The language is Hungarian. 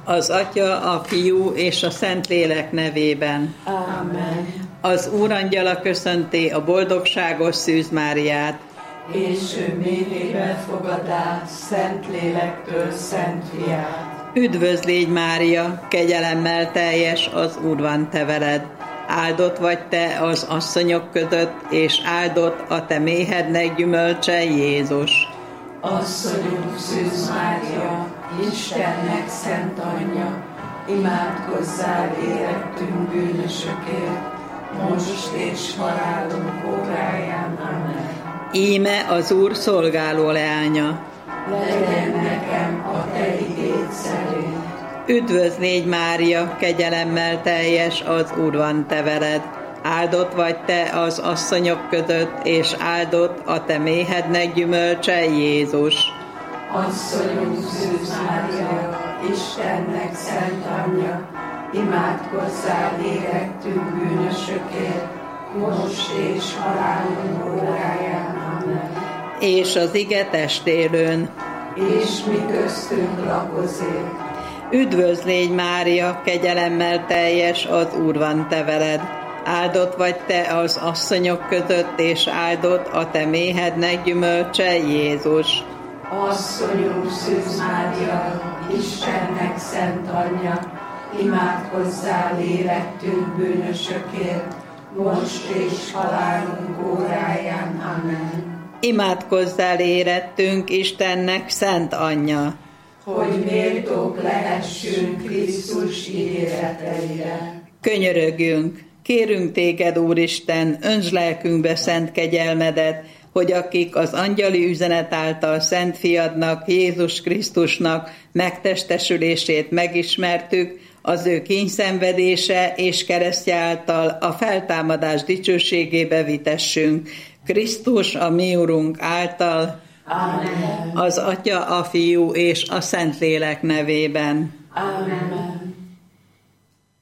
Az Atya, a Fiú és a Szentlélek nevében. Amen. Az Úrangyala köszönti a boldogságos Szűz Máriát. És ő méhébe fogadá Szentlélektől Szent Fiát. Üdvözl légy, Mária, kegyelemmel teljes, az Úr van te veled. Áldott vagy te az asszonyok között, és áldott a te méhednek gyümölcse, Jézus. Asszonyunk Szűz Mária, Istennek szent anyja, imádkozzál érettünk bűnösökért, most és halálunk óráján. Amen. Íme az Úr szolgáló leánya. Legyen nekem a te igéd szerint. Üdvözl légy, Mária, kegyelemmel teljes, az Úr van te veled. Áldott vagy te az asszonyok között, és áldott a te méhednek gyümölcse, Jézus. Asszonyunk Szűz Mária, Istennek szent anyja, imádkozzál érettünk bűnösökért, most és halálunk óráján. Amen. És az ige testélőn. És mi köztünk lakozik. Üdvözl légy, Mária, kegyelemmel teljes, az Úr van te veled. Áldott vagy te az asszonyok között, és áldott a te méhednek gyümölcse, Jézus. Asszonyunk Szűz Mária, Istennek szent anyja, imádkozzál érettünk bűnösökért, most és halálunk óráján. Amen. Imádkozzál érettünk, Istennek szent anyja, hogy méltók lehessünk Krisztus ígéreteire. Könyörögjünk, kérünk téged, Úristen, öntsd lelkünkbe szent kegyelmedet, hogy akik az angyali üzenet által Szent Fiadnak, Jézus Krisztusnak megtestesülését megismertük, az ő kínyszenvedése és keresztje által a feltámadás dicsőségébe vitessünk. Krisztus, a mi Urunk által, Amen. az Atya, a Fiú és a Szentlélek nevében. Amen.